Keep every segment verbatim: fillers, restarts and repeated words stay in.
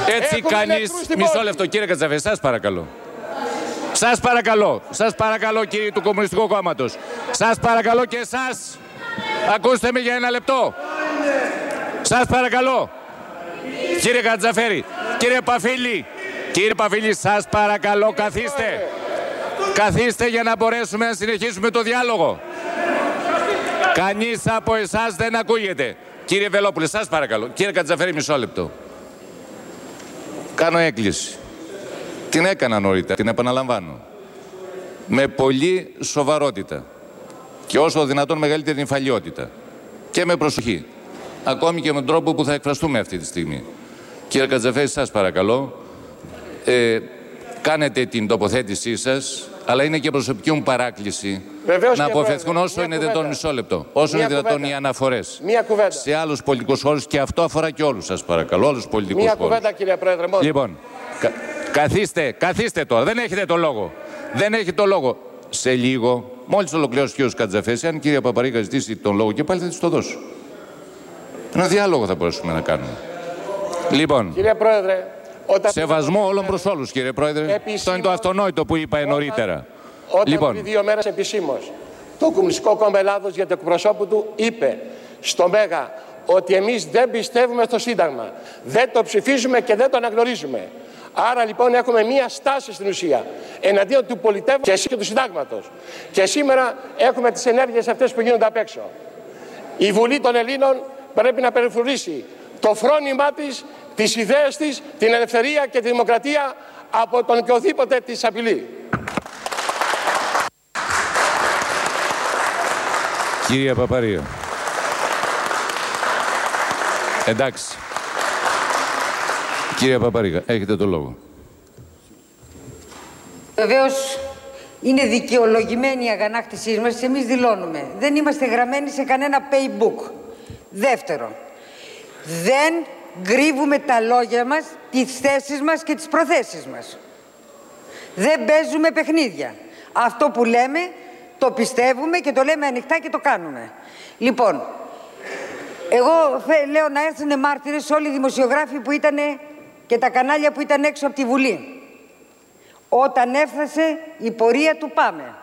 Έτσι κανείς... Μισό λεπτό, κύριε Κατζαφέρη, σας παρακαλώ. Σας παρακαλώ, σας παρακαλώ κύριοι του Κομμουνιστικού Κόμματος. Σας παρακαλώ και εσάς. Ακούστε με για ένα λεπτό. Σας παρακαλώ. Κύριε Κατζαφέρη, κύριε Παφίλη, κύριε Παφίλη, σας παρακαλώ καθίστε. Καθίστε για να μπορέσουμε να συνεχίσουμε το διάλογο. Κανείς από εσάς δεν ακούγεται. Κύριε Βελόπουλε, σας παρακαλώ. Κύριε Κατζαφέρη, μισό λεπτό. Κάνω έκκληση. Την έκανα νωρίτερα, την επαναλαμβάνω. Με πολύ σοβαρότητα και όσο δυνατόν μεγαλύτερη νυφαλιότητα και με προσοχή. Ακόμη και με τον τρόπο που θα εκφραστούμε αυτή τη στιγμή. Κύριε Κατζαφέρη, σας παρακαλώ, ε, κάνετε την τοποθέτησή σας, αλλά είναι και προσωπική μου παράκληση. Βεβαίως, να αποφευθούν όσο είναι δυνατόν, μισό λεπτό, όσο είναι δυνατόν οι αναφορές σε άλλους πολιτικούς χώρους, και αυτό αφορά και όλους, σας παρακαλώ, όλους τους πολιτικούς χώρους. Μία κουβέντα, κύριε Πρόεδρε, μόνο. Λοιπόν, κα, καθίστε, καθίστε τώρα, δεν έχετε το λόγο. Δεν έχει το λόγο. Σε λίγο, μόλις ολοκληρώσει ο κύριος Κατζαφέρης, αν η κυρία Παπαρίκα ζητήσει τον λόγο και πάλι θα της το δώσω. Ένα διάλογο θα μπορέσουμε να κάνουμε. Λοιπόν, κύριε Πρόεδρε, όταν... σεβασμό όλων προς όλους, κύριε Πρόεδρε. Επισήμως, αυτό είναι το αυτονόητο που είπα όταν, νωρίτερα. Όταν λοιπόν. πριν δύο μέρες επισήμως το Κομμουνιστικό Κόμμα Ελλάδος για το εκπροσώπου του είπε στο Μέγα ότι εμείς δεν πιστεύουμε στο Σύνταγμα, δεν το ψηφίζουμε και δεν το αναγνωρίζουμε. Άρα λοιπόν έχουμε μία στάση στην ουσία εναντίον του πολιτεύου και του Συντάγματος. Και σήμερα έχουμε τις ενέργειες αυτές που γίνονται απ' έξω. Η Βουλή των Ελλήνων πρέπει να περιφρουρήσει το φρόνημά της, τις ιδέες της, την ελευθερία και τη δημοκρατία από τον και οδήποτε της απειλεί. Κυρία Παπαρία. Εντάξει. Κυρία Παπαρίγα, έχετε το λόγο. Βεβαίως, είναι δικαιολογημένη η αγανάκτησή μας. Εμείς δηλώνουμε. Δεν είμαστε γραμμένοι σε κανένα paybook. Δεύτερον, δεν γκρίβουμε τα λόγια μας, τις θέσεις μας και τις προθέσεις μας. Δεν παίζουμε παιχνίδια. Αυτό που λέμε, το πιστεύουμε και το λέμε ανοιχτά και το κάνουμε. Λοιπόν, εγώ λέω να έρθουν μάρτυρες όλοι οι δημοσιογράφοι που ήταν και τα κανάλια που ήταν έξω από τη Βουλή. Όταν έφτασε η πορεία του Πάμε.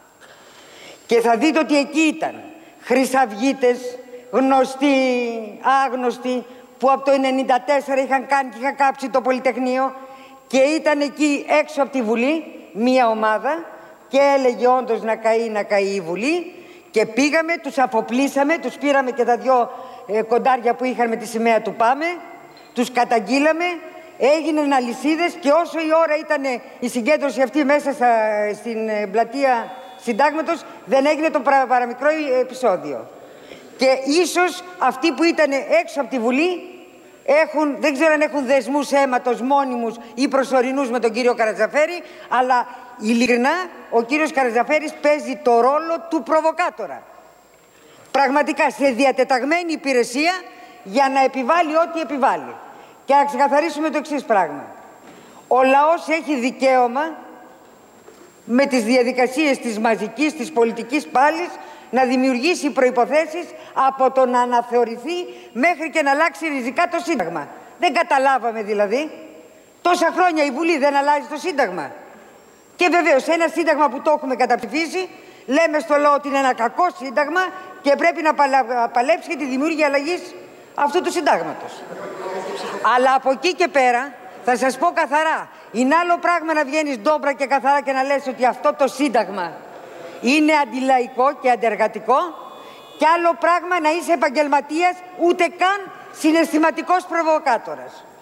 Και θα δείτε ότι εκεί ήταν χρυσαυγίτες, γνωστοί, άγνωστοι, που από το ενενήντα τέσσερα είχαν κάνει και είχαν κάψει το Πολυτεχνείο και ήταν εκεί έξω από τη Βουλή μία ομάδα και έλεγε όντως να καεί, να καεί η Βουλή, και πήγαμε, τους αφοπλίσαμε, τους πήραμε και τα δυο ε, κοντάρια που είχαν με τη σημαία του Πάμε, τους καταγγείλαμε, έγιναν αλυσίδες και όσο η ώρα ήταν η συγκέντρωση αυτή μέσα στα, στην ε, πλατεία Συντάγματος, δεν έγινε το παρα, παραμικρό επεισόδιο. Και ίσως αυτοί που ήταν έξω από τη Βουλή έχουν, δεν ξέρω αν έχουν δεσμούς αίματος μόνιμους ή προσωρινούς με τον κύριο Καρατζαφέρη, αλλά ειλικρινά ο κύριος Καρατζαφέρης παίζει το ρόλο του προβοκάτορα. Πραγματικά σε διατεταγμένη υπηρεσία για να επιβάλλει ό,τι επιβάλλει. Και να ξεκαθαρίσουμε το εξής πράγμα. Ο λαός έχει δικαίωμα με τις διαδικασίες της μαζικής, της πολιτικής πάλης, να δημιουργήσει προϋποθέσεις από το να αναθεωρηθεί μέχρι και να αλλάξει ριζικά το Σύνταγμα. Δεν καταλάβαμε δηλαδή. Τόσα χρόνια η Βουλή δεν αλλάζει το Σύνταγμα. Και βεβαίως ένα Σύνταγμα που το έχουμε καταψηφίσει, λέμε στο λαό ότι είναι ένα κακό Σύνταγμα και πρέπει να παλέψει για τη δημιουργία αλλαγής αυτού του Συντάγματος. Αλλά από εκεί και πέρα θα σας πω καθαρά, είναι άλλο πράγμα να βγαίνεις ντόμπρα και καθαρά και να λες ότι αυτό το Σύνταγμα είναι αντιλαϊκό και αντεργατικό, και άλλο πράγμα να είσαι επαγγελματίας, ούτε καν συναισθηματικός προβοκάτορας.